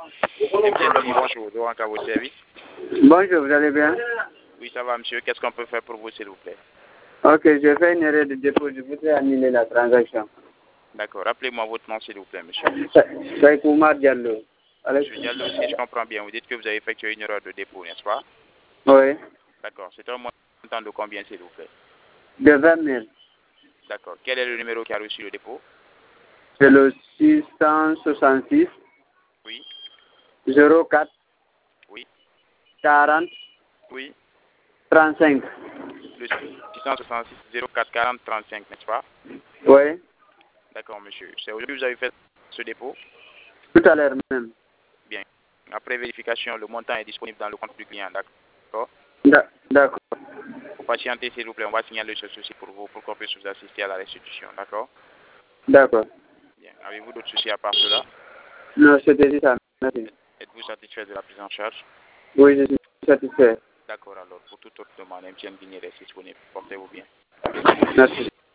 MTN, bonjour, Doran à votre service. Bonjour, vous allez bien? Oui, ça va, monsieur. Qu'est-ce qu'on peut faire pour vous, s'il vous plaît? Ok, j'ai fait une erreur de dépôt. Je voudrais annuler la transaction. D'accord. Rappelez-moi votre nom, s'il vous plaît, monsieur. C'est Koumar Diallo. Monsieur Diallo, si je comprends bien, vous dites que vous avez effectué une erreur de dépôt, n'est-ce pas? Oui, D'accord. C'est un montant de combien, s'il vous plaît? de 20 000. D'accord. Quel est le numéro qui a reçu le dépôt? C'est le 666 Oui, 04 oui, 40 oui. 35. Le 666 04 40 35, n'est-ce pas? Oui, D'accord, monsieur. C'est aujourd'hui que vous avez fait ce dépôt? tout à l'heure même. Bien. Après vérification, le montant est disponible dans le compte du client, d'accord? D'accord. Pour patienter, s'il vous plaît, on va signaler ce souci pour vous, pour qu'on puisse vous assister à la restitution, d'accord? D'accord. Bien. Avez-vous d'autres soucis à part cela? Non, c'était juste ça. Merci. Êtes-vous satisfait de la prise en charge? Oui, je suis satisfait. D'accord, alors, pour toute autre demande, MTN Guinée reste disponible. Portez-vous bien. Merci.